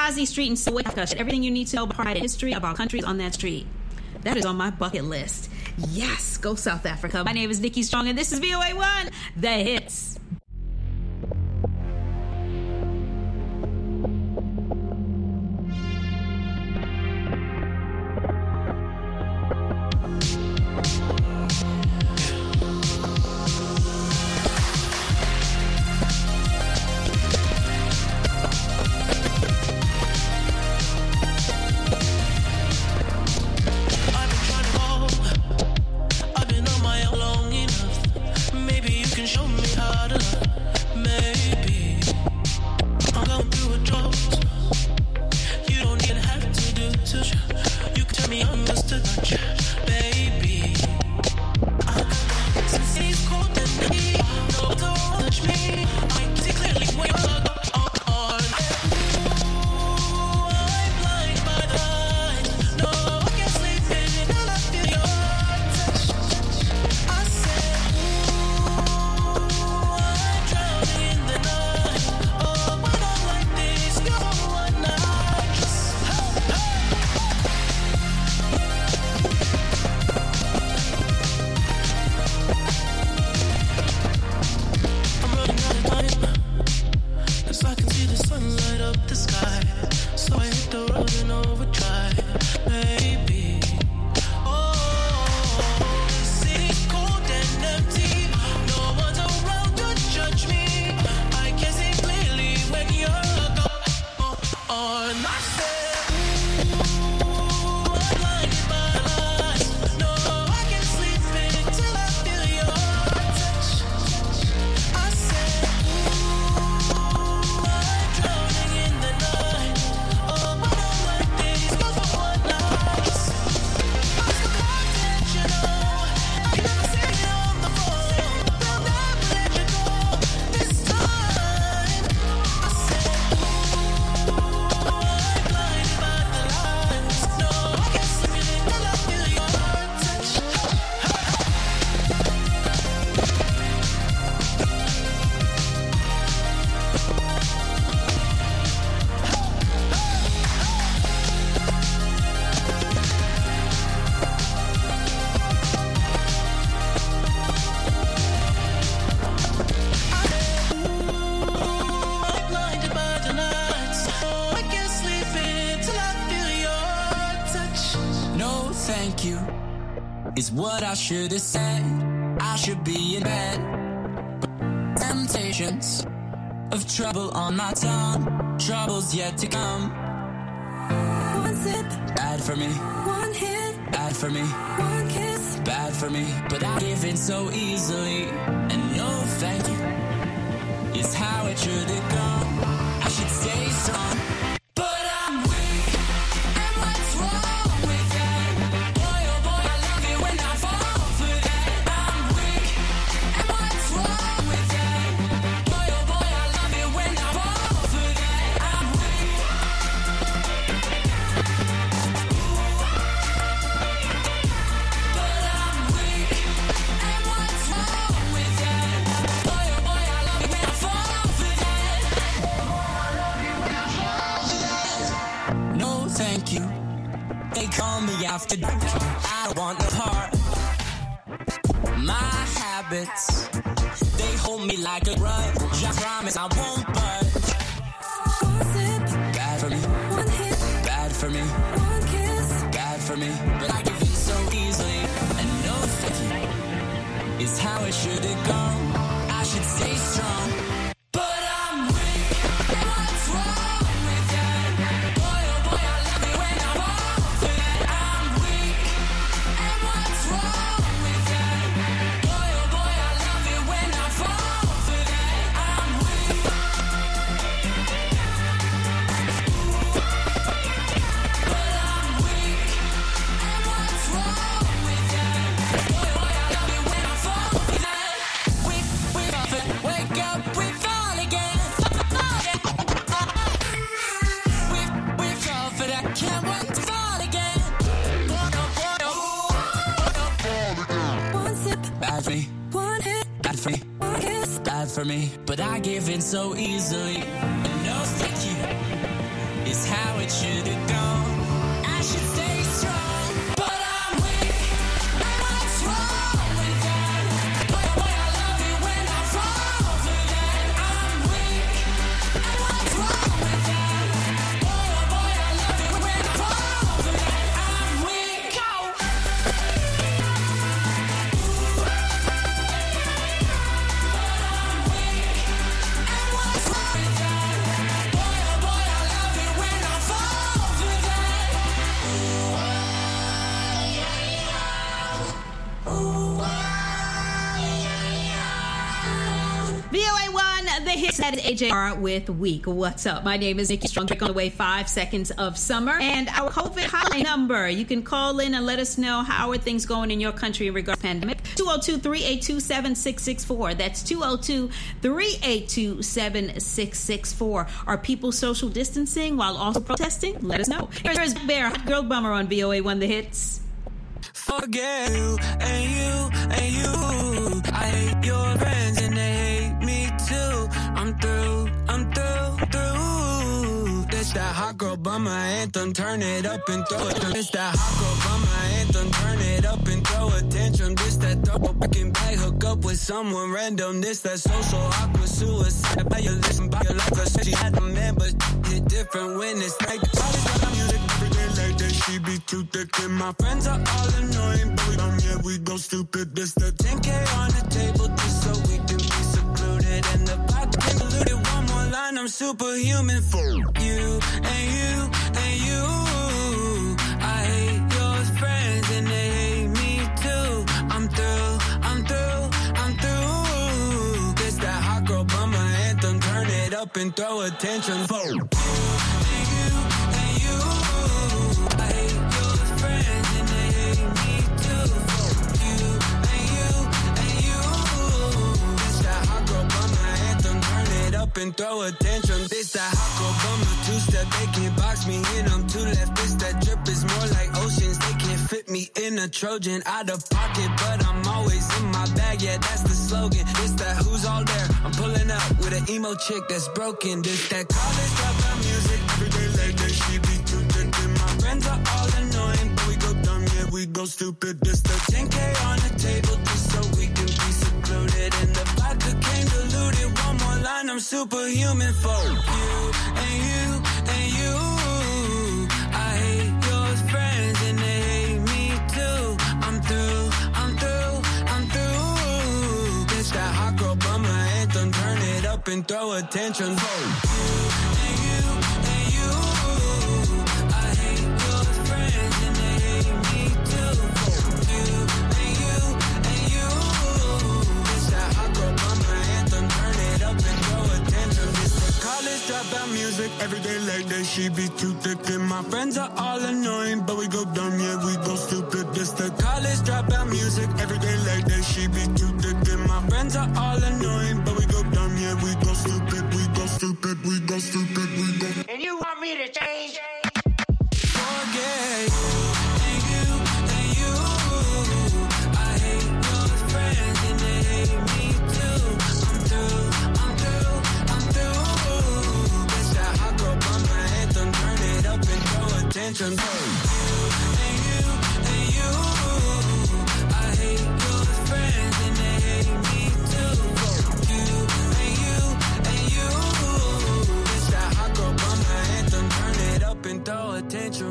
Benghazi Street in Soweto. Everything you need to know about pride and history about countries on that street. That is on my bucket list. Yes, go South Africa. My name is Nikki Strong, and this is VOA1, The Hits. Is what I should have said. I should be in bed. Temptations of trouble on my tongue. Troubles yet to come. One sip, bad for me. One hit, bad for me. One kiss, bad for me. But I give in so easily. And no thank you is how it should have gone. I should stay strong. After I want no part. My habits, they hold me like a grudge. I promise I won't budge. One sip, bad for me. One hit, bad for me. One kiss, bad for me. But I give in so easily. And no thank you is how it should have gone. I should stay strong. For me, but I give in so easily. And no thank you is how it should have gone. I should stay strong, but I'm weak. And what's wrong with that? Boy, I love it when I fall for that. I'm weak. And what's wrong with that? Boy, I love it when I fall for that. I'm weak. VOA1, the hits. That is AJR with Week. What's up? My name is Nikki Strong. Take on the way 5 seconds of summer. And our COVID hotline number. You can call in and let us know how are things going in your country in regards to the pandemic. 202-382-7664. That's 202-382-7664. Are people social distancing while also protesting? Let us know. Here's Bear, Hot Girl Bummer on VOA1, the hits. Forget you and you and you. I hate your friends and they hate me too. I'm through. This that hot girl bummer anthem, turn it up and throw it. This that hot girl bummer anthem, turn it up and throw a tantrum. This that throw fucking bag, hook up with someone random. This that social awkward suicide. By your listen, by your life, cause she had a man, but hit different when it's like the college got music every day like that. She be too thick and my friends are all annoying, but yeah, we go stupid. This the 10K on the table just so we can be secluded. And the pot can dilute it. One more line, I'm superhuman for you and you and you. I hate your friends and they hate me too. I'm through. This that hot girl bummer anthem, turn it up and throw attention for you. And throw attention. This that hot girl bummer, two-step, they can't box me in. I'm two left, this that drip is more like oceans. They can't fit me in a Trojan out of pocket, but I'm always in my bag. Yeah, that's the slogan. This that who's all there. I'm pulling up with an emo chick that's broken. This that college dropout music every day like that. She be too thick and my friends are all annoying, but we go dumb, yeah, we go stupid. This the 10K on the table just so we can be secluded. And the vodka came diluted. One more line, I'm superhuman for you and you and you. I hate your friends and they hate me too. I'm through. This that hot girl bummer anthem, turn it up and throw attention for you and you and you. I hate your friends and they hate me too. You and you and you. This that hot girl bummer anthem, turn it up and throw attention. This the college dropout music every day like that. She be too thick and my friends are all annoying, but we go dumb, yeah, we go stupid. This the college dropout music every day like that. She be too thick and my friends are all annoying, but we go dumb, yeah, we go stupid, we go stupid, we go stupid, we go. And you want me to change? Forget you and you and you. I hate your friends and they hate me too. I'm through. This that hot girl bummer anthem, turn it up and throw attention for you and you and you. I hate your friends and they hate me too. You and you and you. This that hot girl bummer anthem, turn it up and throw attention.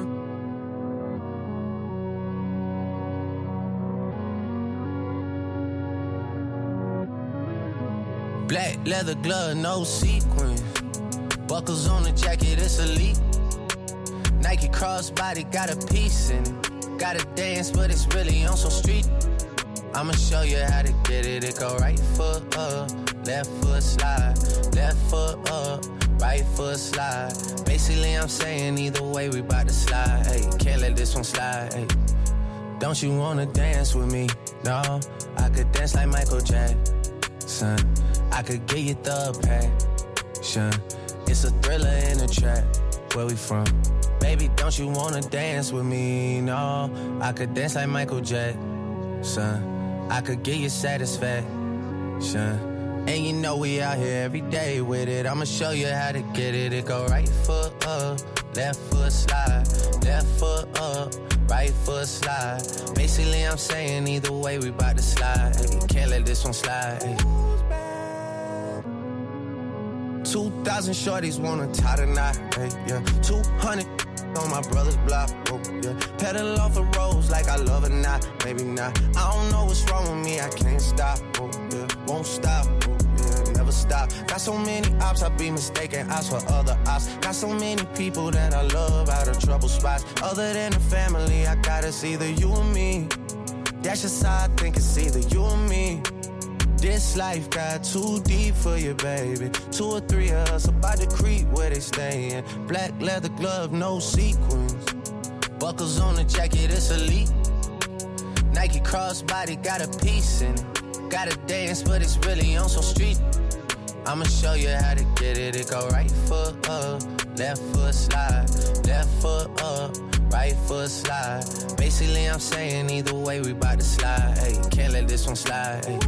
Black leather glove, no sequins. Buckles on the jacket, it's elite. Nike crossbody got a piece in it. Gotta dance, but it's really on some street. I'ma show you how to get it. It go right foot up, left foot slide. Left foot up, right foot slide. Basically, I'm saying either way, we bout to slide. Hey, can't let this one slide. Hey. Don't you wanna dance with me? No, I could dance like Michael Jackson. I could get you the passion. It's a thriller in a trap. Where we from? Baby, don't you wanna dance with me? No, I could dance like Michael Jackson. I could get you satisfaction. And you know we out here every day with it. I'ma show you how to get it. It go right foot up, left foot slide, left foot up, right foot slide. Basically, I'm saying either way we bout to slide. Hey, can't let this one slide. Hey. 2,000 shorties wanna tie the knot. Hey, yeah. 200 on my brother's block. Oh, yeah. Pedal off the roads like I love or not. Maybe not. I don't know what's wrong with me. I can't stop. Oh, yeah. Won't stop. Oh, yeah. Never stop. Got so many ops, I be mistaken ops for other ops. Got so many people that I love out of trouble spots. Other than the family, I got it's either you or me. That's just how I think it's either you or me. This life got too deep for you, baby. 2 or 3 of us about to creep where they stayin'. Black leather glove, no sequins. Buckles on the jacket, it's elite. Nike crossbody got a piece in it. Gotta dance, but it's really on some street. I'ma show you how to get it. It go right foot up, left foot slide, left foot up, right foot slide. Basically, I'm saying either way we bout to slide. Hey, can't let this one slide. Hey.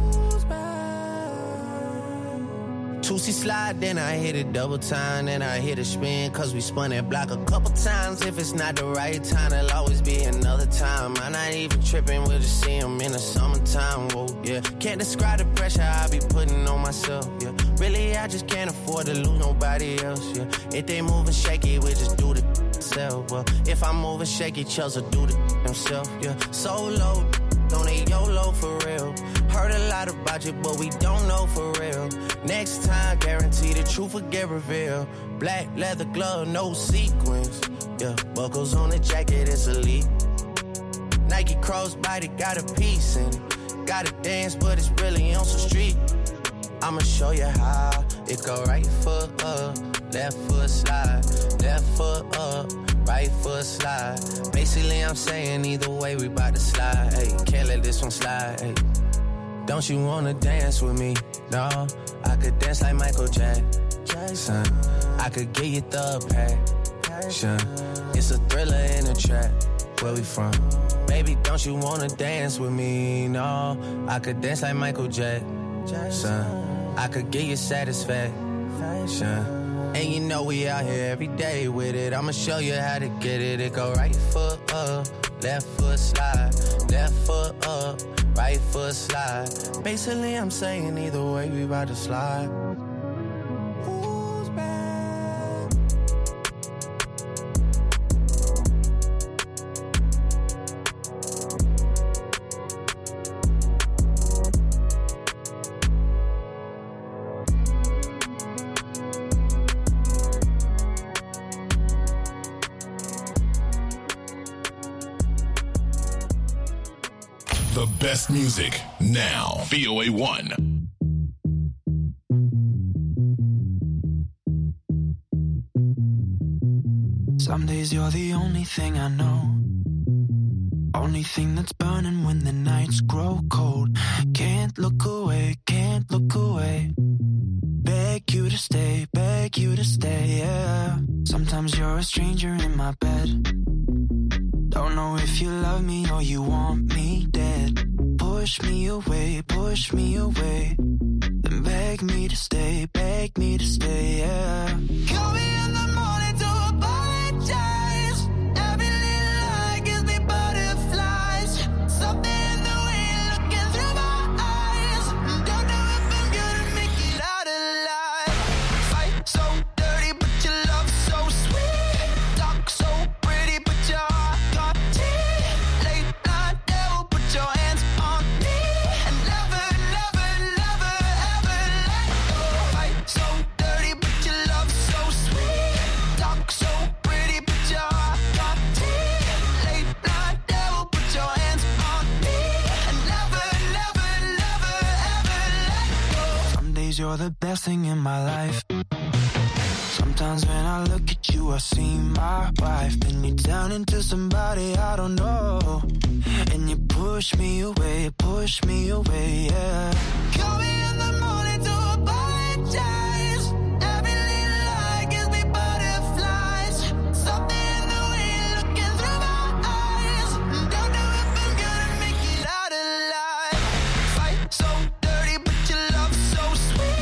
2C slide, then I hit it double time, then I hit a spin, cause we spun that block a couple times. If it's not the right time, there'll always be another time. I'm not even tripping, we'll just see them in the summertime, whoa, yeah. Can't describe the pressure I be putting on myself, yeah. Really, I just can't afford to lose nobody else, yeah. If they moving shaky, we just do the self, well. If I'm moving shaky, Chelsea do the himself, yeah. Solo, don't eat YOLO for real. Heard a lot about you, but we don't know for real. Next time, guarantee the truth will get revealed. Black leather glove, no sequins. Yeah, buckles on the jacket, it's elite. Nike crossbody got a piece in it. Gotta dance, but it's really on some street. I'ma show you how. It go right foot up, left foot slide, left foot up, right foot slide. Basically, I'm saying either way we bout to slide. Hey, can't let this one slide. Hey. Don't you wanna dance with me? No, I could dance like Michael Jackson. I could get you the passion. It's a thriller in the trap. Where we from? Baby, don't you wanna dance with me? No, I could dance like Michael Jackson. I could get you satisfaction. And you know we out here every day with it. I'ma show you how to get it. It go right foot up, left foot slide, left foot up, right foot slide. Basically, I'm saying either way we about to slide. Who's back? The best music now. VOA1. Some days you're the only thing I know. Only thing that's burning when the nights grow cold. Can't look away, can't look away. Beg you to stay, yeah. Sometimes you're a stranger in my bed. Don't know if you love me or you want me dead. Push me away, then beg me to stay, yeah. Call me in the morning to apologize. Every little lie gives me butterflies. Something in the way you're looking through my eyes. Don't know if I'm gonna make it out alive. Fight so dirty, but your love so sweet. Talk so pretty, but your heart got teeth. Late night devil, put your hands on me. And never, never, never, ever let go. Fight so dirty, but your love so sweet. Talk so pretty, but your heart got teeth. Late night devil, put your hands on me. And never, never, never, ever let go. Some days you're the best thing in my life. Sometimes when I look at you, I see my wife. Then you turn into somebody I don't know. And you push me away, yeah. Call me in the morning to apologize. Every little lie gives me butterflies. Something in the way you're looking through my eyes. Don't know if I'm gonna make it out alive. Fight so dirty, but your love so sweet.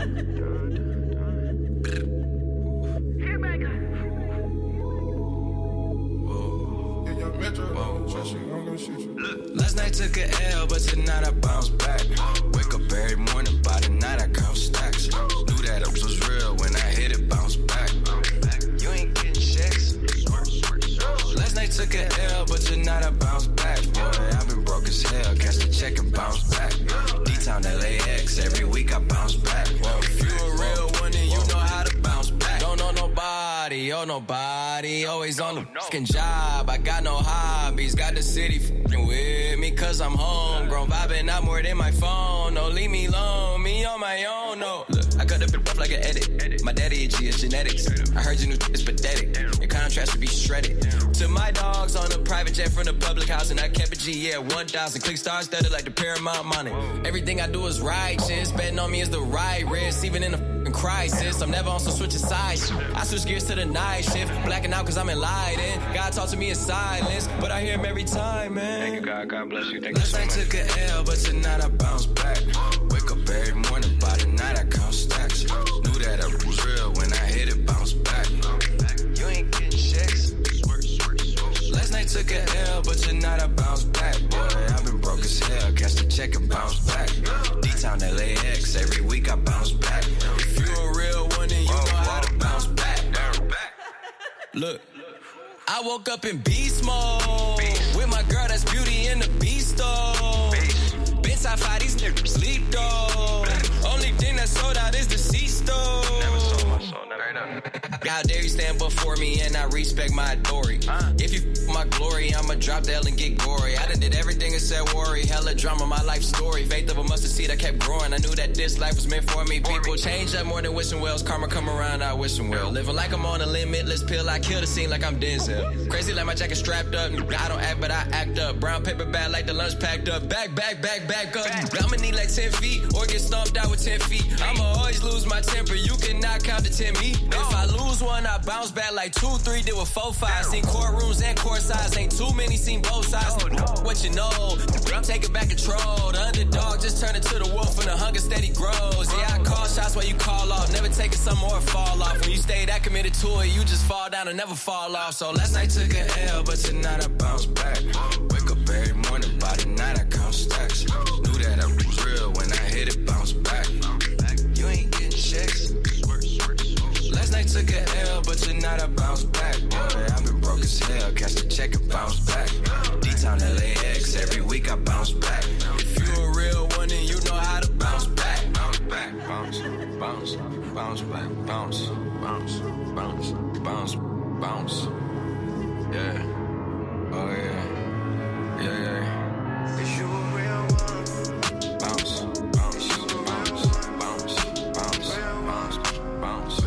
Last night took a L, but tonight I bounce back. Wake up every morning, by the night I count stacks. Knew that it was real when I hit it, bounce back. You ain't getting checks. Last night took a L, but tonight I bounce back. Boy, I've been broke as hell, catch the check and bounce back. D-Town LAX, every week I bounce back. Whoa, if you a real one, then you know how to bounce back. Don't know nobody, oh nobody, always on the fucking job. I got no hobbies, got the city fucking with me, cause I'm homegrown, vibing out more than my phone. No, leave me alone, me on my own, no. Look, I cut the bit off like an edit. My daddy itchy is genetics. I heard your new is pathetic. Your contrast should be shredded. To my dogs on a private jet from the public house, and I kept a G, yeah, 1,000. Click stars studded like the Paramount money. Everything I do is righteous. Betting on me is the right risk, even in a fucking crisis. I'm never on some switching sides. I switch gears to the night shift. Blacking out cause I'm enlightened. God talk to me in silence, but I hear him every time, man. Thank you, God. God bless you. Thank Last you so night much. took a L, but tonight I bounce back. Wake up every morning, by the night I count stacks. Knew that I was real when I hit it, bounce back. You ain't getting checks. Last night took a L, but tonight I bounce back. Boy, I've been broke as hell, catch the check and bounce back. D-Town LAX, every week I bounce back. If you a real one, then you know how to bounce back. Look, I woke up in beast mode with my girl that's Beauty and the Beast though. Been top 5, these niggas sleep though. Only thing that sold out is the C-store. Never sold my soul, never. How dare you stand before me and I respect my authority. If you f my glory, I'ma drop the L and get gory. I done did everything except worry. Hella drama, my life story. Faith of a mustard seed, I kept growing. I knew that this life was meant for me. People change up more than wishing wells. Karma come around, I wishing well. Living like I'm on a limitless pill. I kill the scene like I'm Denzel. Crazy like my jacket strapped up. I don't act, but I act up. Brown paper bag like the lunch packed up. Back up. I'ma need like 10 feet or get stomped out with 10 feet. I'ma always lose my temper. You cannot count to 10 me. If I lose one, I bounce back like 2, 3, did with 4, 5. Seen courtrooms and court sides. Ain't too many, seen both sides. What you know, I'm taking back control. The underdog just turned into the wolf and the hunger steady grows. Yeah, I call shots while you call off. Never taking some more fall off. When you stay that committed to it, you just fall down and never fall off. So last night took an L, but tonight I bounce back. Wake up every morning, by the night I count stacks. Knew that I was real when I hit it, bounce back. You ain't getting checks. Last night took an L, but tonight I bounce back. Boy, I've been broke as hell, catch the check and bounce back. D-Town LAX, every week I bounce back. If you a real one, then you know how to bounce back. Bounce back, bounce, bounce, bounce back, bounce, bounce, bounce, bounce, bounce. Yeah, oh yeah, yeah, yeah. Is you a real one? Bounce, bounce, bounce, bounce, bounce, bounce, bounce.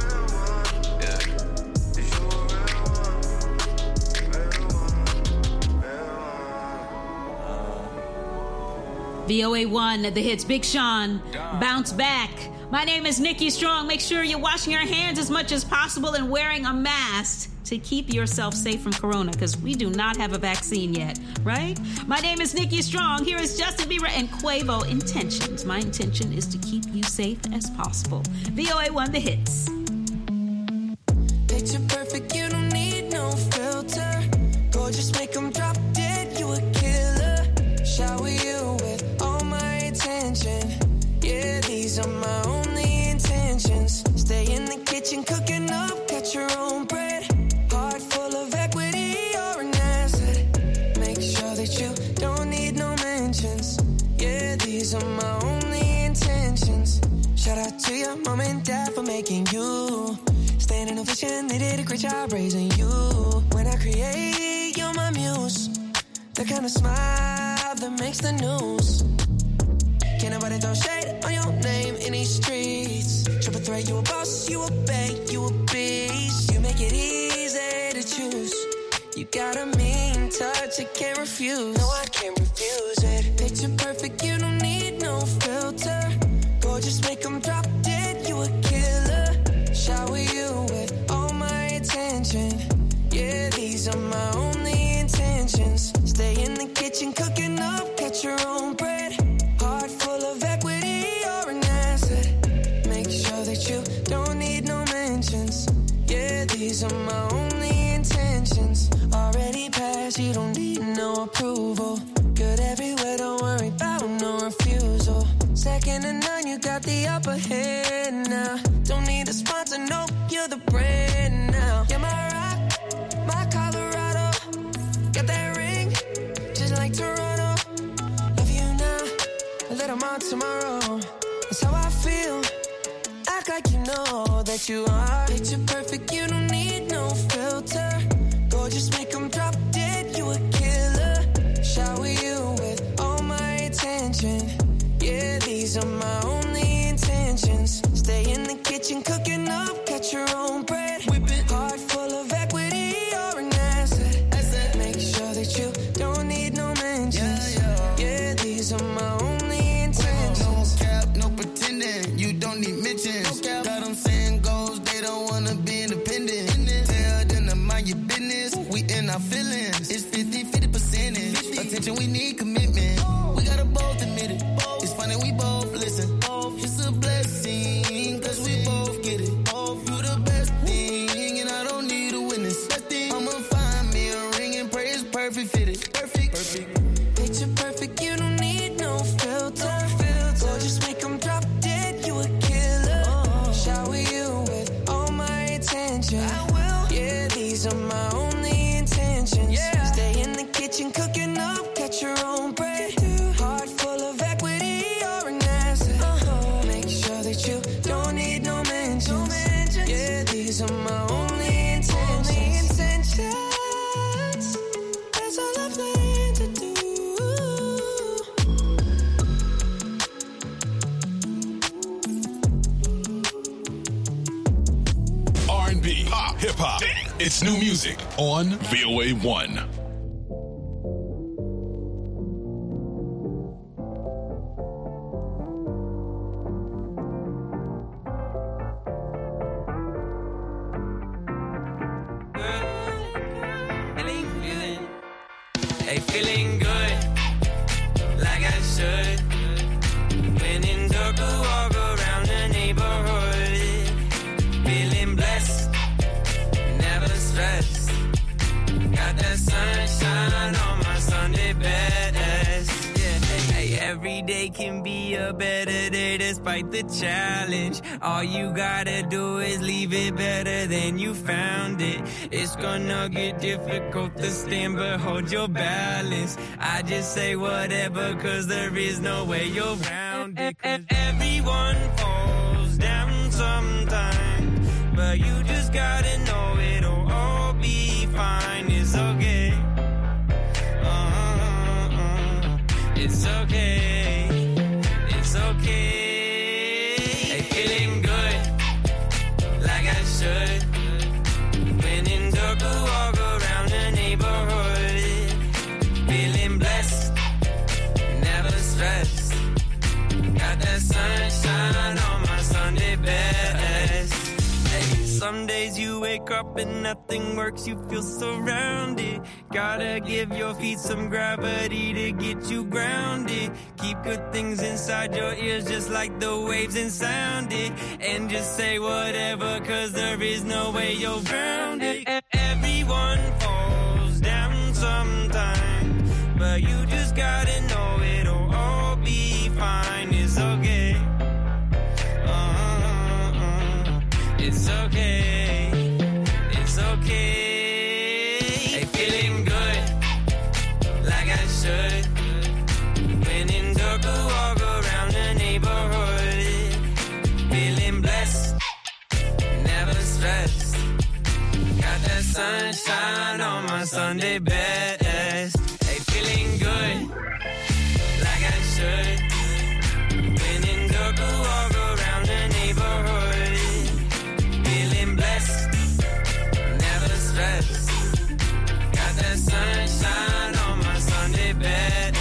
VOA1, the hits, Big Sean, Bounce Back. My name is Nikki Strong. Make sure you're washing your hands as much as possible and wearing a mask to keep yourself safe from corona, because we do not have a vaccine yet, right? My name is Nikki Strong. Here is Justin Bieber and Quavo, Intentions. My intention is to keep you safe as possible. VOA1, the hits. Picture perfect, you don't need no filter. Gorgeous, make them drop dead, you a killer. Shower you with all my attention. Yeah, these are my only intentions. Stay in the kitchen, cooking up, cut your own bread. Heart full of equity, you're an asset. Make sure that you don't need no mentions. Yeah, these are my only intentions. Shout out to your mom and dad for making you. Standing ovation, they did a great job raising you. When I create, you're my muse. The kind of smile that makes the news. Can't nobody throw shade on your name in these streets. Triple threat, you a boss, you a bank, you a beast. You make it easy to choose. You got a mean touch, I can't refuse. No, I can't refuse it. Picture perfect, you don't need no filter. Gorgeous, make them drop dead, you a killer. Shower you with all my attention. Yeah, these are my only intentions. Stay in the kitchen, cooking up, cut your own bread. Heart full of equity, you're an asset. Make sure these are my only intentions. Already passed, you don't need no approval. Good everywhere, don't worry about no refusal. Second to none, you got the upper hand now. Don't need a sponsor, no, you're the brand now. You're my rock, my Colorado. Got that ring, just like Toronto. Love you now, a little more tomorrow. That's how I feel. Act like you know that you are. Picture perfect, you don't need no filter. Gorgeous, make them drop dead, you a killer. Shower you with all my attention. Yeah, these are my only intentions. Stay in the kitchen, cooking up, catch your own bread. Whip it, heart full of equity, you're an asset. Make sure that you don't need no mentions. Yeah, these are my only intentions. No cap, no pretending, you don't need mentions. Got them saying goals, they don't wanna be independent. Tell them to mind your business, we in our feelings. It's 50% attention, we need commitment. We gotta both admit it. It's funny, we both listen. It's a blessing, cause we both get it. You the best thing, and I don't need a witness. I'ma find me a ring and pray it's perfect fitted. Perfect. Picture perfect, you don't need no filter. Gorgeous, make them drop dead, you a killer. Shower you with all my attention. I will. Yeah, these are my only intentions. Stay in the kitchen, cooking up, catch your own bread. Heart full of equity, you're an asset. Make sure that you don't need no mentions. Yeah, these are my only intentions. That's all I plan to do. R&B, pop, hip hop. It's new music on VOA 1. Hey, feeling good, like I should. When in dark, walk around the neighborhood. Feeling blessed, never stressed. Got that sunshine on my Sunday best. Yeah, hey, every day can be a better day despite the challenge. All you gotta do is leave it better than you found it. It's gonna get difficult to stand, but hold your balance. I just say whatever, cause there is no way you're around it. Everyone falls down sometime, but you just gotta know it'll all be fine. It's okay. It's okay. It's okay. Hey, feeling good, like I should. When in dark, walk around the neighborhood. Feeling blessed, never stressed. Got that sunshine on my Sunday best. Hey, some days you wake up and nothing works, you feel surrounded. Gotta give your feet some gravity to get you grounded. Keep good things inside your ears just like the waves and sound it. And just say whatever, cause there is no way you're grounded. Everyone falls down sometime, but you just gotta know it'll all be fine. It's okay. It's okay. It's okay. Hey, feeling good, like I should. When in dark, walk around the neighborhood. Feeling blessed, never stressed. Got that sunshine on my Sunday best. Hey, feeling good, like I should. When in dark, walk around the neighborhood. Feeling blessed, never stressed. Got that sunshine on my Sunday best.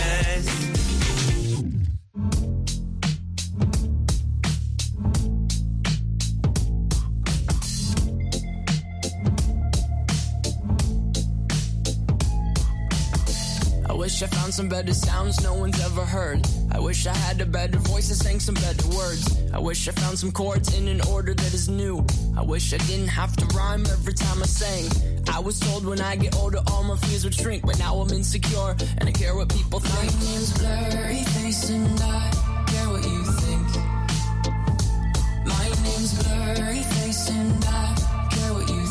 wish I found some better sounds no one's ever heard. I wish I had a better voice that sang some better words. I wish I found some chords in an order that is new. I wish I didn't have to rhyme every time I sang. I was told when I get older all my fears would shrink, but now I'm insecure and I care what people think. My name's Blurry Face and I care what you think. My name's Blurry Face and I care what you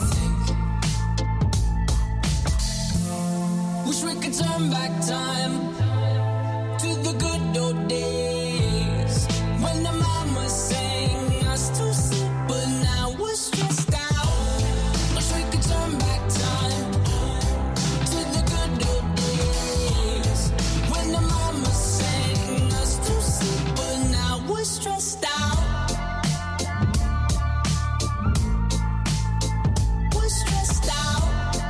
think. Wish we could turn back time to the good old days when the mama sang us to sleep, but now we're stressed out. Wish we could turn back time to the good old days when the mama sang us to sleep, but now we're stressed out. We're stressed out.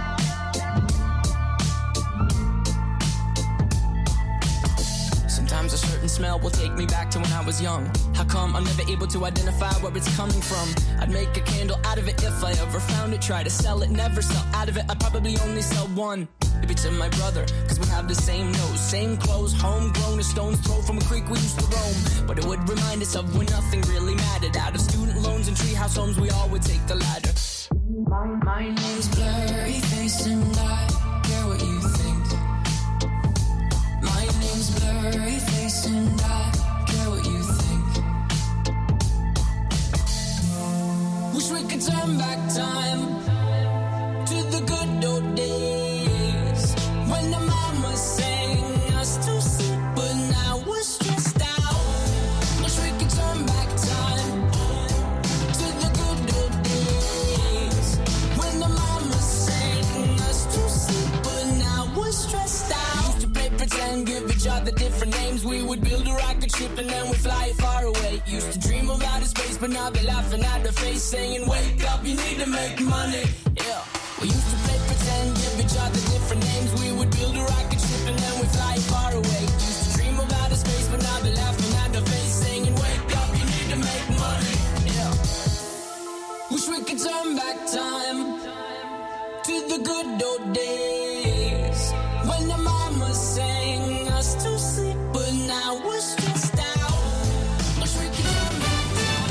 Sometimes a certain smell will take me back to when I was young. How come I'm never able to identify where it's coming from? I'd make a candle out of it if I ever found it. Try to sell it, never sell out of it. I'd probably only sell one. Maybe to my brother, cause we have the same nose, same clothes, homegrown, a stone's throw from a creek we used to roam. But it would remind us of when nothing really mattered. Out of student loans and treehouse homes, we all would take the ladder. My name's Blurry Face and I care what you think. My name's Blurry Face and I care what you think. Wish we could turn back time to the good old days when the mama sang us to sleep, but now we're stressed out. Wish we could turn back time to the good old days when the mama sang us to sleep, but now we're stressed out. Used to play pretend, give each other different names. We would build a rocket ship and then we'd fly far away. Used to dream of outer space, but now they're laughing at the face, saying, wake up, you need to make money. Yeah. We used to play pretend, give each other different names. We would build a rocket ship and then we'd fly far away. Used to dream of outer space, but now they're laughing at the face, saying, wake up, you need to make money. Yeah. Wish we could turn back time to the good old days when the mama sang us to sleep, but now we're stressed out. Wish we could turn back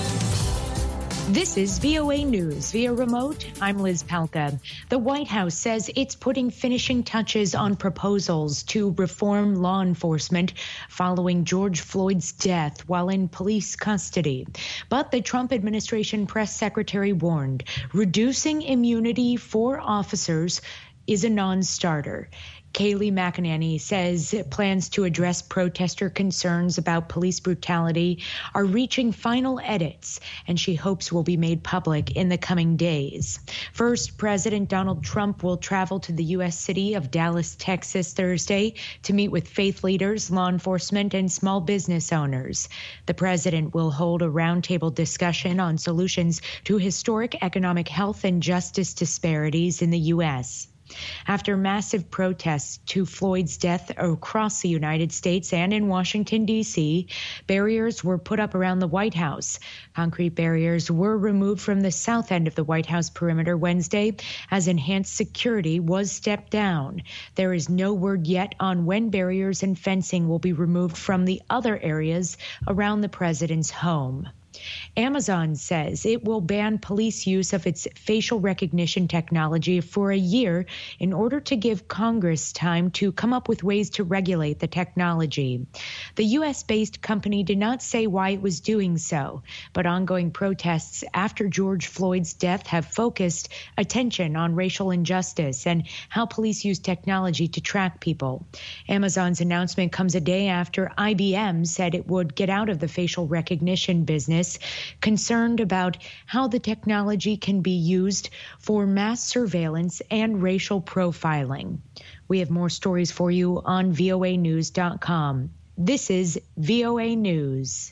time. This is VOA News via remote. I'm Liz Palka. The White House says it's putting finishing touches on proposals to reform law enforcement following George Floyd's death while in police custody. But the Trump administration press secretary warned reducing immunity for officers is a non-starter. Kayleigh McEnany says plans to address protester concerns about police brutality are reaching final edits, and she hopes will be made public in the coming days. First, President Donald Trump will travel to the U.S. city of Dallas, Texas, Thursday to meet with faith leaders, law enforcement, and small business owners. The president will hold a roundtable discussion on solutions to historic economic, health, and justice disparities in the U.S. After massive protests to Floyd's death across the United States and in Washington, D.C., barriers were put up around the White House. Concrete barriers were removed from the south end of the White House perimeter Wednesday as enhanced security was stepped down. There is no word yet on when barriers and fencing will be removed from the other areas around the president's home. Amazon says it will ban police use of its facial recognition technology for a year in order to give Congress time to come up with ways to regulate the technology. The U.S.-based company did not say why it was doing so, but ongoing protests after George Floyd's death have focused attention on racial injustice and how police use technology to track people. Amazon's announcement comes a day after IBM said it would get out of the facial recognition business, concerned about how the technology can be used for mass surveillance and racial profiling. We have more stories for you on voanews.com. This is VOA News.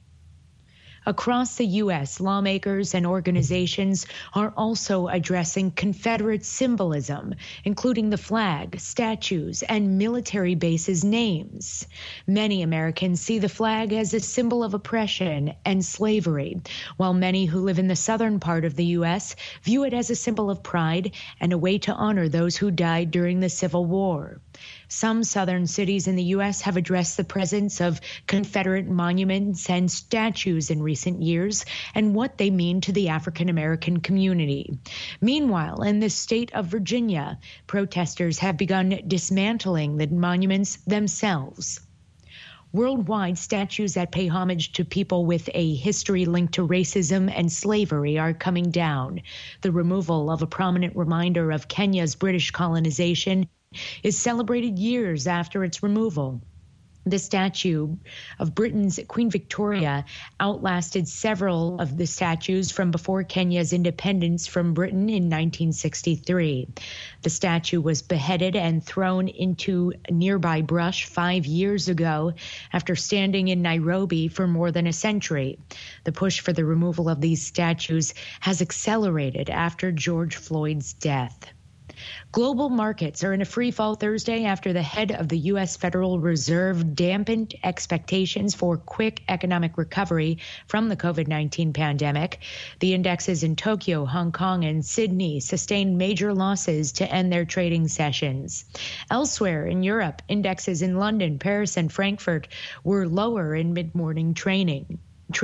Across the U.S., lawmakers and organizations are also addressing Confederate symbolism, including the flag, statues, and military bases names. Many Americans see the flag as a symbol of oppression and slavery, while many who live in the southern part of the U.S. view it as a symbol of pride and a way to honor those who died during the Civil War. Some southern cities in the U.S. have addressed the presence of Confederate monuments and statues in recent years and what they mean to the African American community. Meanwhile, in the state of Virginia, protesters have begun dismantling the monuments themselves. Worldwide, statues that pay homage to people with a history linked to racism and slavery are coming down. The removal of a prominent reminder of Kenya's British colonization is celebrated years after its removal. The statue of Britain's Queen Victoria outlasted several of the statues from before Kenya's independence from Britain in 1963. The statue was beheaded and thrown into nearby brush 5 years ago after standing in Nairobi for more than a century. The push for the removal of these statues has accelerated after George Floyd's death. Global markets are in a free fall Thursday after the head of the U.S. Federal Reserve dampened expectations for quick economic recovery from the COVID-19 pandemic. The indexes in Tokyo, Hong Kong, and Sydney sustained major losses to end their trading sessions. Elsewhere in Europe, indexes in London, Paris, and Frankfurt were lower in mid-morning trading.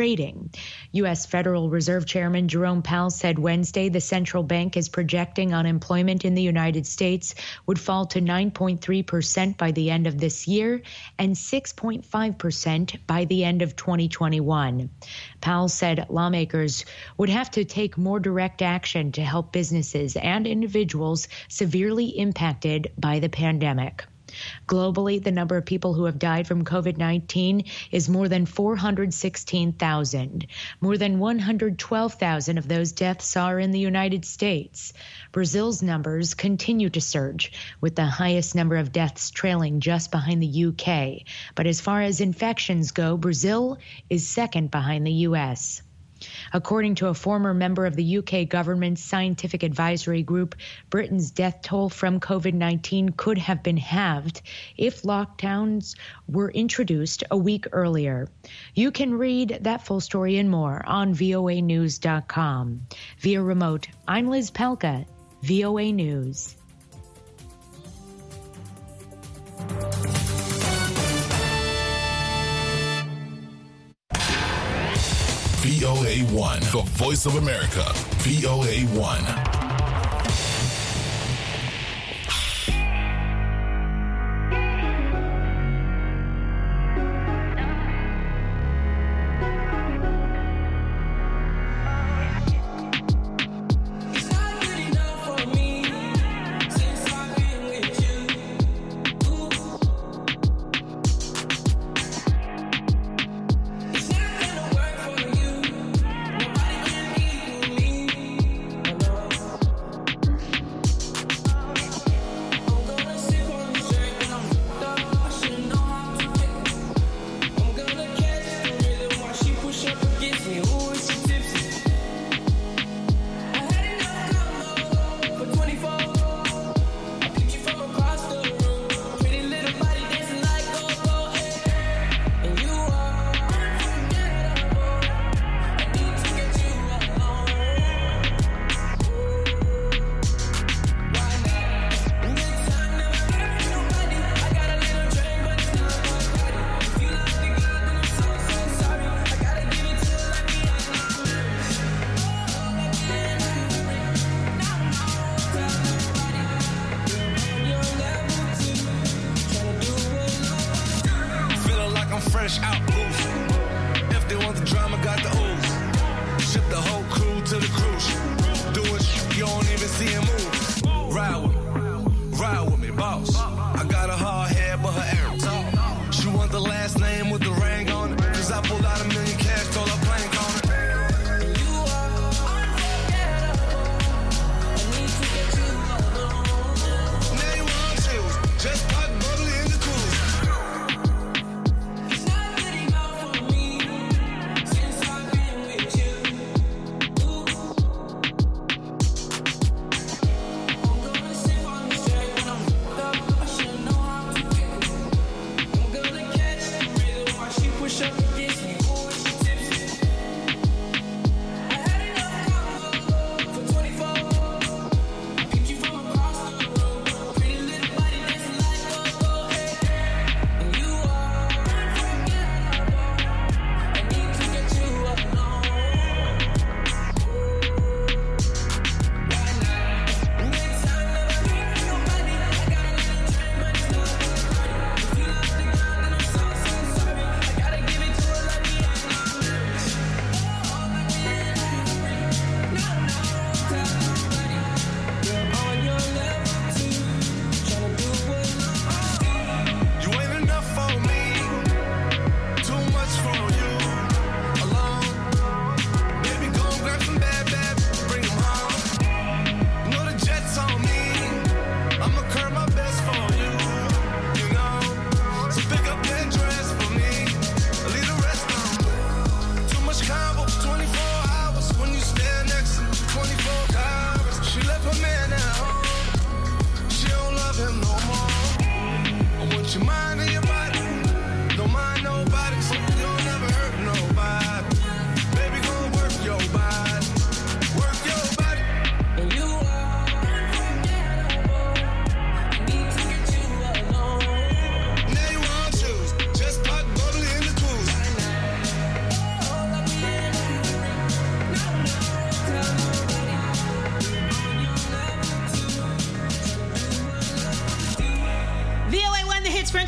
U.S. Federal Reserve Chairman Jerome Powell said Wednesday the central bank is projecting unemployment in the United States would fall to 9.3% by the end of this year and 6.5% by the end of 2021. Powell said lawmakers would have to take more direct action to help businesses and individuals severely impacted by the pandemic. Globally, the number of people who have died from COVID-19 is more than 416,000. More than 112,000 of those deaths are in the United States. Brazil's numbers continue to surge, with the highest number of deaths trailing just behind the UK. But as far as infections go, Brazil is second behind the U.S. According to a former member of the UK government's scientific advisory group, Britain's death toll from COVID-19 could have been halved if lockdowns were introduced a week earlier. You can read that full story and more on voanews.com. Via remote, I'm Liz Pelka, VOA News. VOA1, the voice of America. VOA1.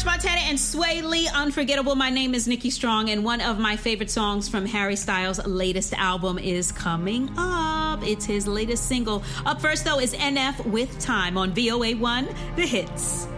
Montana and Sway Lee, Unforgettable. My name is Nikki Strong, and one of my favorite songs from Harry Styles' latest album is coming up. It's his latest single. Up first, though, is NF with Time on VOA1, The Hits.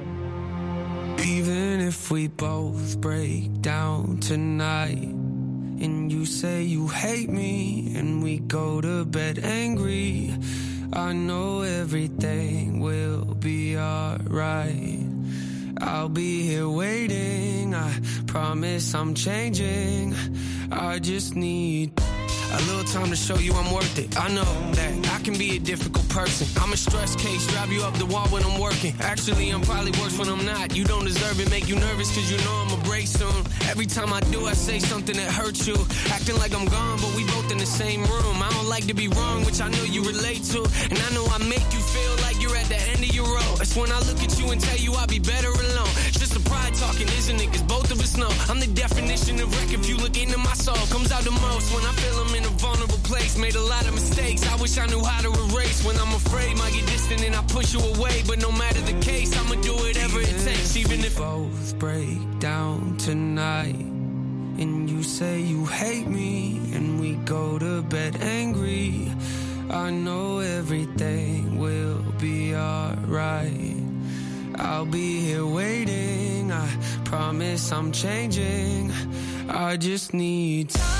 Even if we both break down tonight, and you say you hate me, and we go to bed angry, I know everything will be alright. I'll be here waiting, I promise I'm changing. I just need a little time to show you I'm worth it. I know that I can be a difficult person. I'm a stress case, drive you up the wall when I'm working. Actually, I'm probably worse when I'm not. You don't deserve it, make you nervous cause you know I'ma break soon. Every time I do, I say something that hurts you. Acting like I'm gone, but we both in the same room. I don't like to be wrong, which I know you relate to. And I know I make you feel like you're at the end of your road. It's when I look at you and tell you I'll be better alone. It's just a pride talking, isn't it? Cause both of us know I'm the definition of wreck. If you look into my soul, comes out the most when I feel I'm in a vulnerable place. Made a lot of mistakes, I wish I knew how to erase. When I'm afraid, might get distant and I push you away. But no matter the case, I'ma do whatever it takes. Even if both break down tonight, and you say you hate me, and we go to bed angry, I know everything will be alright. I'll be here waiting, I promise I'm changing. I just need time.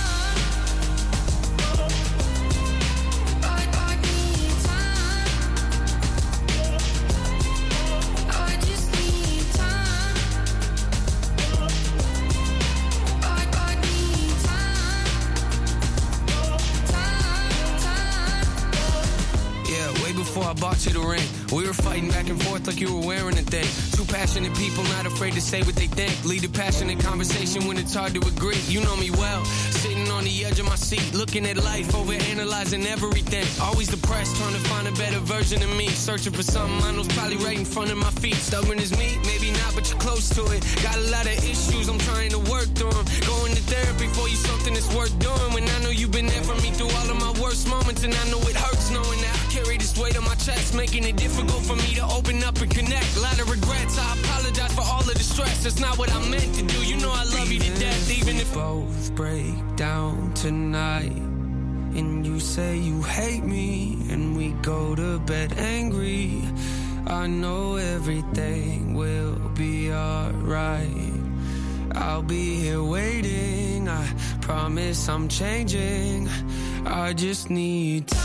I bought you the ring. We were fighting back and forth like you were wearing a thing. Two passionate people, not afraid to say what they think. Lead a passionate conversation when it's hard to agree. You know me well, sitting on the edge of my seat, looking at life, over analyzing everything. Always depressed, trying to find a better version of me. Searching for something I know's probably right in front of my feet. Stubborn as me, maybe not, but you're close to it. Got a lot of issues, I'm trying to work through them. Going to therapy for you, something that's worth doing. When I know you've been there for me through all of my worst moments, and I know it hurts knowing that I carry this weight on my chest, making it difficult for me to open up and connect. A lot of regrets, I apologize for all of the stress. That's not what I meant to do. You know I love you to death, even if both break down tonight, and you say you hate me, and we go to bed angry, I know everything will be alright. I'll be here waiting, I promise I'm changing. I just need time.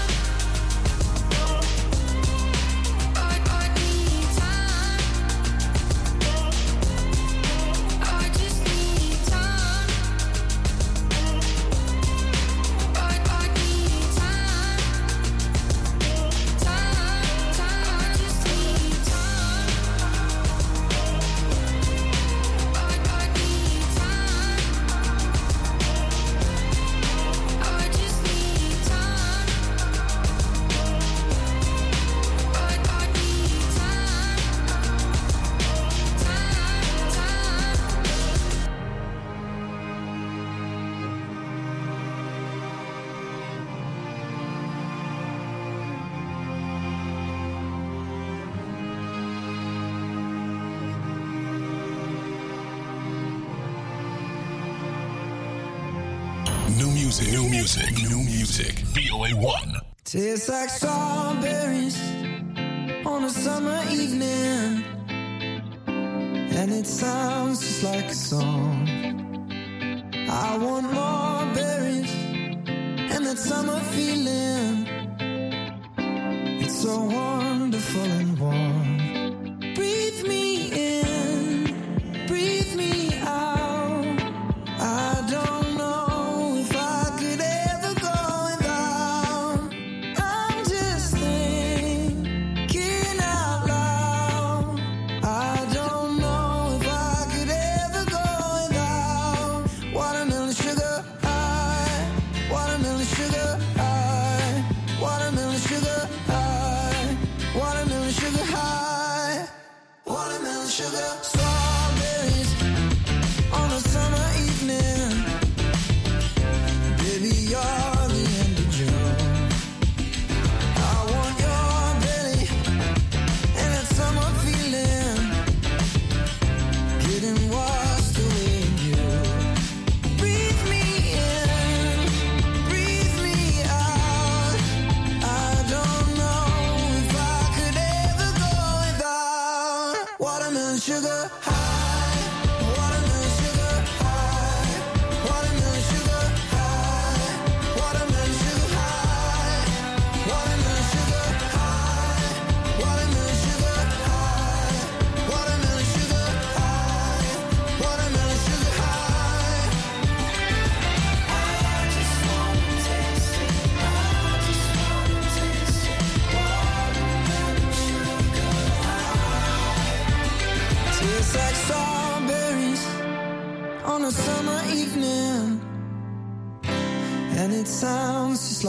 New music. VOA1. Tastes like strawberries on a summer evening, and it sounds just like a song. I want more berries and that summer feeling. It's so wonderful and warm. Breathe me in, breathe me out. I don't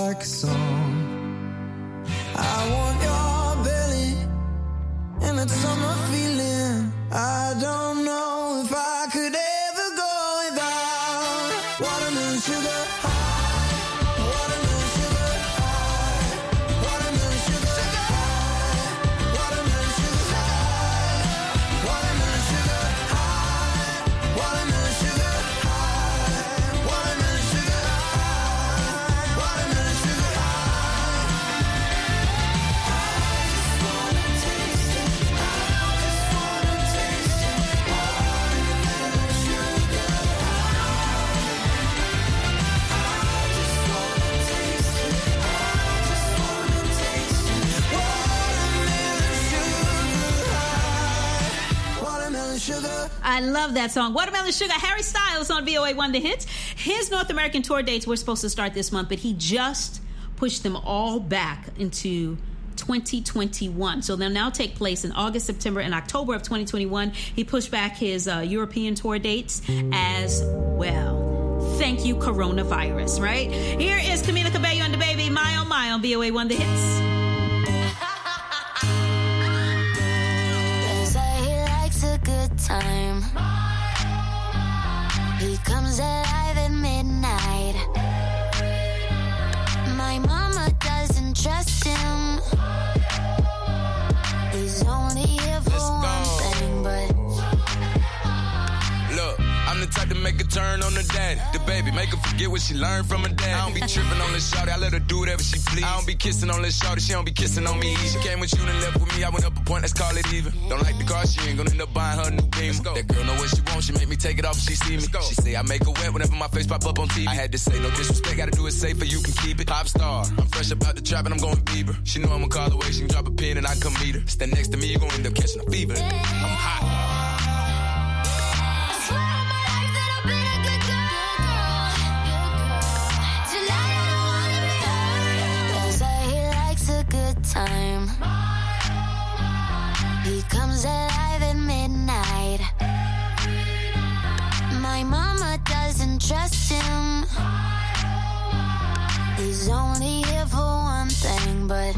like a song. I want your belly and that summer feeling. I don't know if I could ever go without watermelon sugar high, watermelon sugar high, watermelon sugar high, watermelon sugar high, watermelon sugar high, watermelon sugar high, watermelon sugar high, watermelon sugar sugar. I love that song. Watermelon Sugar, Harry Styles on VOA1 The Hits. His North American tour dates were supposed to start this month, but he just pushed them all back into 2021. So they'll now take place in August, September, and October of 2021. He pushed back his European tour dates as well. Thank you, coronavirus, right? Here is Camila Cabello and the Baby, My Oh My on VOA1 The Hits. Good time. He comes alive at midnight. My mama doesn't trust him. He's only here for one thing, but look, I'm the type to make a turn on the daddy. The baby, make her forget what she learned from her dad. I don't be tripping on this shawty, I let her do whatever she please. I don't be kissing on this shawty, she don't be kissing on me. She came with you and left with me, I went up a point, let's call it even. Don't like the car, she ain't gonna end up buying her a new beam. That girl know what she wants, she make me take it off if she see me. She say I make her wet whenever my face pop up on TV. I had to say no disrespect, gotta do it safer, you can keep it. Pop star, I'm fresh up out the trap and I'm going Bieber. She know I'ma call away, she can drop a pin and I can come meet her. Stand next to me, you gon' end up catching a fever. I'm hot. Time. He comes alive at midnight. My mama doesn't trust him. He's only here for one thing, but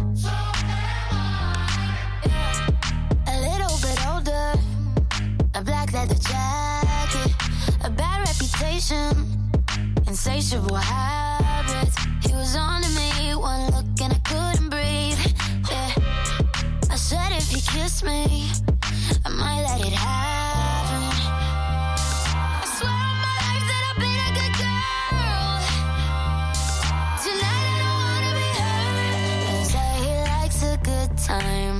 a little bit older, a black leather jacket, a bad reputation, insatiable habits. He was on to me, one look and I couldn't breathe. Yeah, I said if he kissed me, I might let it happen. I swear on my life that I've been a good girl. Tonight I don't wanna be hurt. They say he likes a good time.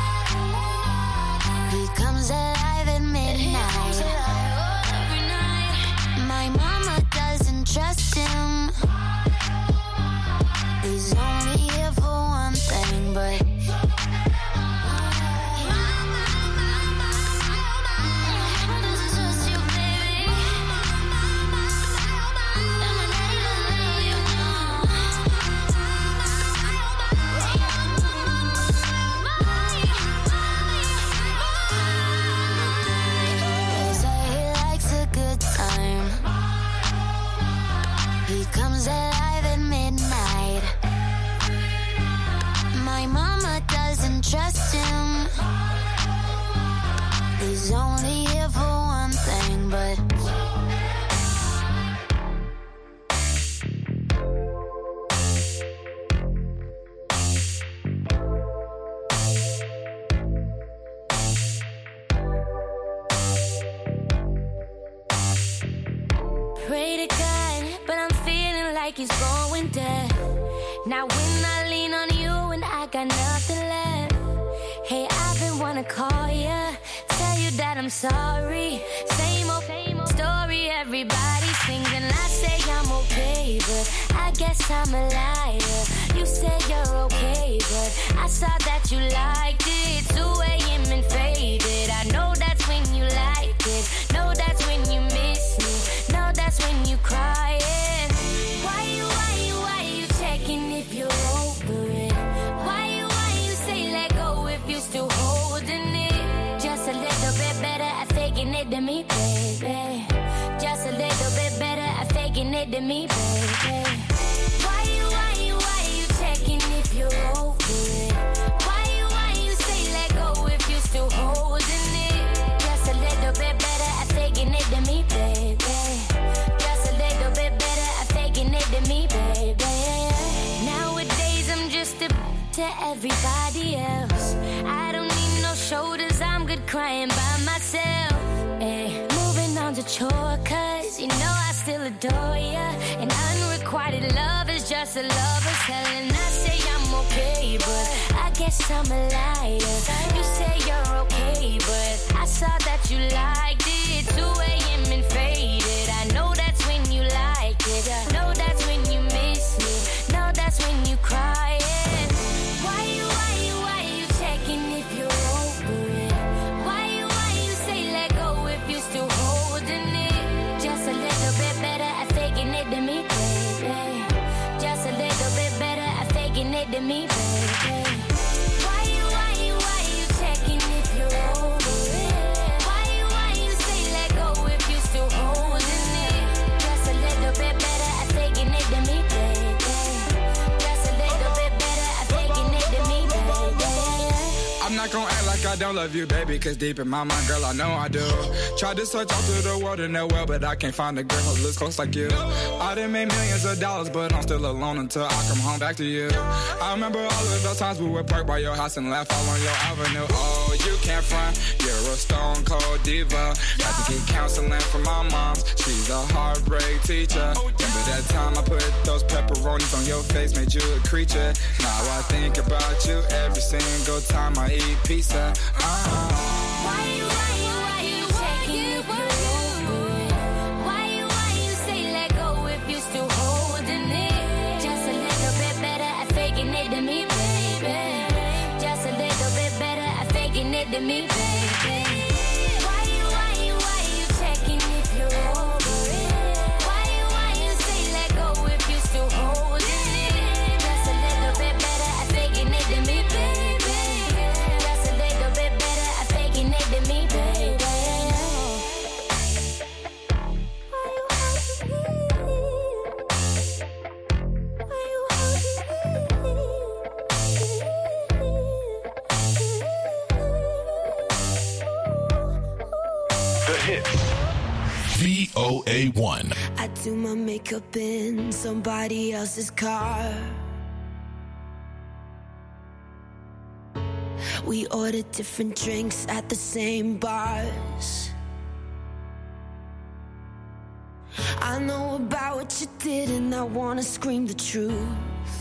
He comes alive at midnight. Every night. My mama doesn't trust him. He's only here for one thing, but they say he likes a good time. He comes alive at midnight. My mama doesn't trust him. He's only here for one thing, but pray to God, but I'm feeling like he's going dead. Now when I lean on you and I got nothing left. Hey, I've been wanna call ya, tell you that I'm sorry. Same old story, everybody sings and I say I'm okay, but I guess I'm a liar. You said you're okay, but I saw that you liked it. 2 a.m. and faded. I know that's when you liked it. Know that's when you miss me. Know that's when you crying. Why you checking if you're over it? Why you say let go if you still holding it? Just a little bit better at faking it than me, baby. Just a little bit better at faking it than me, baby. Why you to everybody else. I don't need no shoulders, I'm good crying by myself. Ay, moving on to chore, cause you know I still adore ya. And unrequited love is just a lover's hell. And I say I'm okay, but I guess I'm a liar. You say you're okay, but I saw that you liked it. 2 a.m. and faded. I know that's when you like it. Know that's when you miss me. Know that's when you crying. Why you checking if you're over it? Why you say let go if you're still holding it? Just a little bit better at faking it than me, baby. Just a little bit better at faking it than me, baby. Why you checking if you're over it? Why you say let go if you're still holding it? Just a little bit better at faking it than me, baby. Just a little bit better at faking it than me, baby. I'm not gonna act like I don't love you, baby, cause deep in my mind, girl, I know I do. Tried to search all through the world in that well, but I can't find a girl who looks close like you. I done made millions of dollars, but I'm still alone until I come home back to you. I remember all of those times we would park by your house and laugh all on your avenue. Oh, you can't front, you're a stone cold diva. Had to get counseling from my mom, she's a heartbreak teacher. Remember that time I put those pepperonis on your face, made you a creature. Now I think about you every single time I eat pizza. Why you checking if you're over it? Why you say let go if you're still holding it? Just a little bit better at faking it than me, baby. Just a little bit better at faking it than me, baby. Why you checking if you're over it? Why you say let go if you're still holding it? Just a little bit better at faking it than me, baby. Just a little bit better at faking it than me, baby. The hits. VOA1. I do my makeup in somebody else's car. We order different drinks at the same bars. I know about what you did and I wanna scream the truth.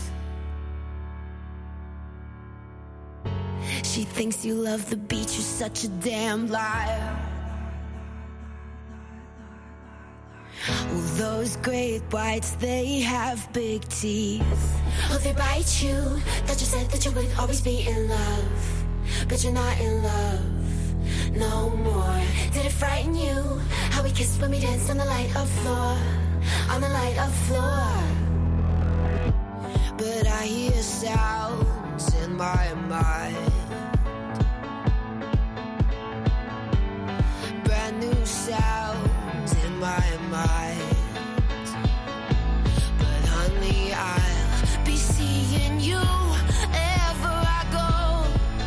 She thinks you love the beach, you're such a damn liar. Well, those great whites, they have big teeth. Oh, they bite you. That you said that you would always be in love, but you're not in love no more. Did it frighten you how we kissed when we danced on the light of floor? On the light of floor. But I hear sounds in my mind, brand new sounds in my mind. But honey, I'll be seeing you ever I go.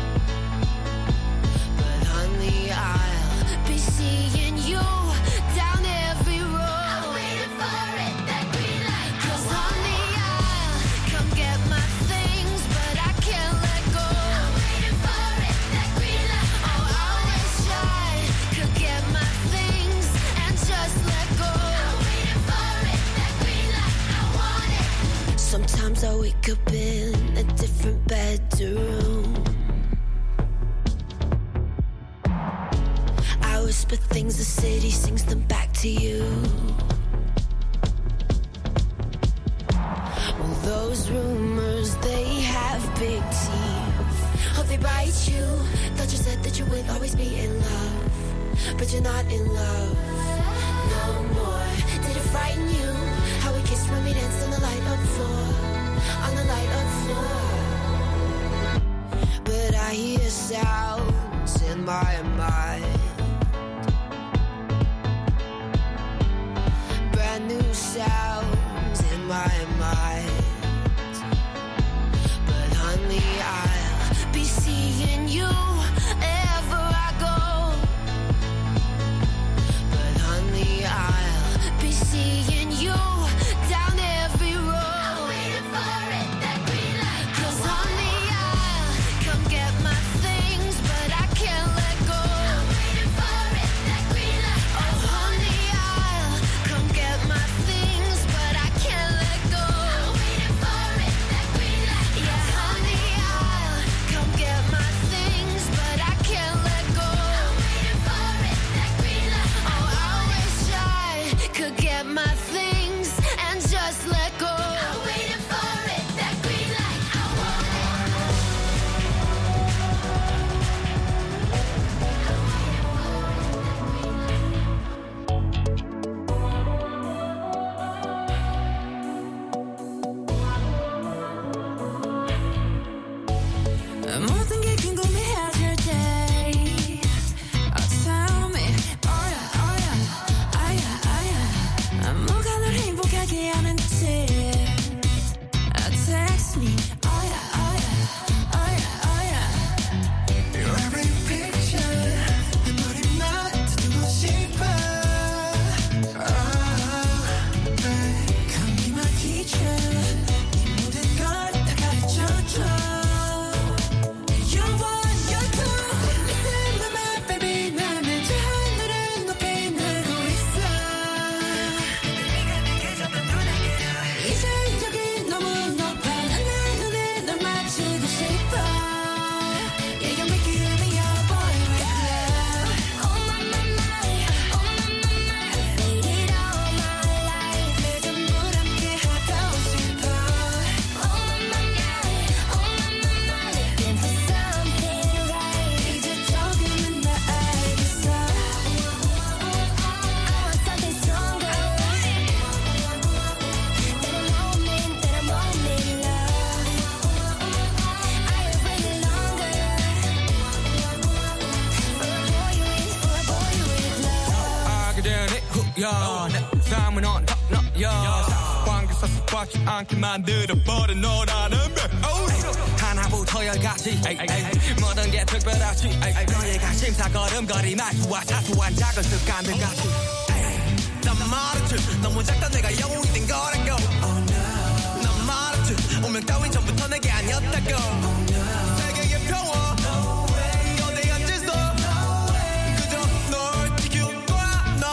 But honey, I'll be seeing you down every road. I'm waiting for it, that green light. 'Cause honey, I'll come get my things, but I can't let go. I'm waiting for it, that green light. Oh, I wish I could get my things and just let go. I'm waiting for it, that green light. I want it. Sometimes I wake up in a different bedroom. I whisper things, the city sings them back to you. Well, those rumors, they have big teeth. Oh, they bite you. Thought you said that you would always be in love, but you're not in love no more. Did it frighten you how we kissed when we danced on the light of floor? On the light of floor. But I hear sounds in my mind, brand new sounds in my mind. But honey, I'll be seeing you ever I go. But honey, I'll be seeing you down every road. I'm waiting for it, that green light. 'Cause honey, 모든 게 궁금해질 때 tell me 뭐가 널 행복하게 하는지 text me Your every picture 내 머리맡에 두고 싶어 Come be my teacher 네 모든 걸 다 가르쳐줘 You're one, you're two Listen to my baby 나는 저 하늘을 높이 날고 있어 이제 여기 너무 높아 난 내 눈에 널 맞추고 싶어 Yeah, you're making me your boy with love Oh my, my, my, oh my, my, my. Waited all my life. 내 전부 함께 하고 싶어 Oh my, my, my, oh my, my, my. Looking for something right. 이제 조금은 나 알겠어 I want something stronger. That a moment love. I am waiting longer. For a boy with love. 알게 되니 후야 내 삶은 on top 너야 관계 섭섭하지 않게 만들어버린 너라는 별 하나부터 열까지 모든 게 특별하지 너의 관심사 걸음걸이 말투와 사소한 작은 습관들 같이 난 말했지 너무 작다 내가 영웅이 된 거라고 난 말했지 운명 따윈 전부터 내게 아니었다고 세계의 평화 너내 앉아서 그저 널 지킬 거야 널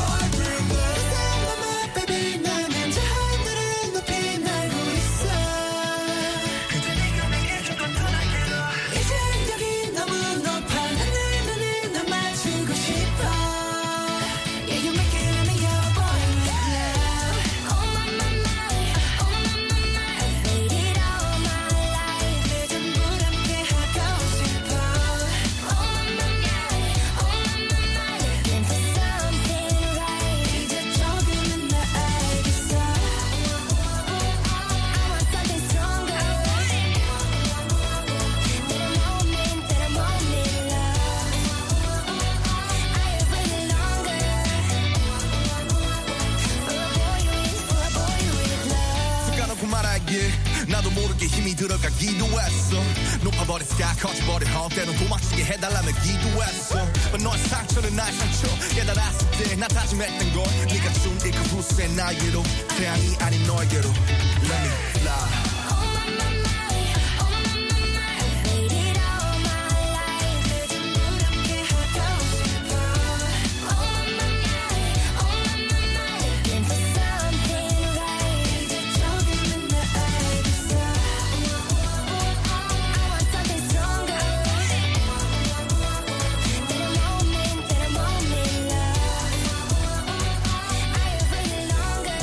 Baby 나는 저 하늘을 높이 날고 있어 그저 네가 내게 조금 더 날개로 이제 여기 너무 높아 난 내 눈에 널 맞추고 싶어 Yeah, you're making me your boy with love Oh my, my, my, oh my, my, my. Waited all my life. 내 전부 함께 하고 싶어 Oh my, my, my, oh my, my, my. Looking for something right. 이제 조금은 나 알겠어 I want something stronger. That a moment love. I am waiting longer. For a boy with love. 습관없고 말하길 나도 모르게 힘이 들어가기도 했어 높아버린 sky 커져버린 헛 때론 도망치게 해달라며 기도했어 But 너의 상처는 나의 상처 깨달았을 때 나 다짐했던 건 네가 준 이 그 후세 나에게로 태양이 아닌 너에게로 Let me fly Oh my, my, my, oh my, my, my. Waited all my life. 내 전부 함께 하고 싶어 Oh my, my, my, oh my, my, my. Looking for something right. 이제 조금은 나 알겠어 I want something stronger. That a moment love. I am waiting longer.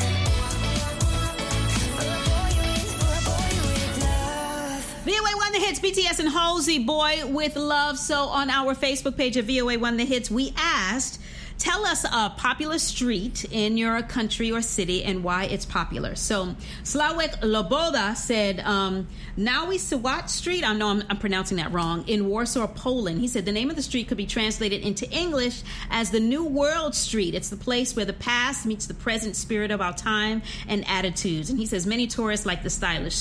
For a boy with love. VOA One The Hits, BTS and Halsey, Boy with Love. So on our Facebook page of VOA One The Hits, we asked, tell us a popular street in your country or city and why it's popular. So Slawek Loboda said, Nawi Sawat Street, I know I'm pronouncing that wrong, in Warsaw, Poland. He said the name of the street could be translated into English as the New World Street. It's the place where the past meets the present spirit of our time and attitudes. And he says many tourists like the stylish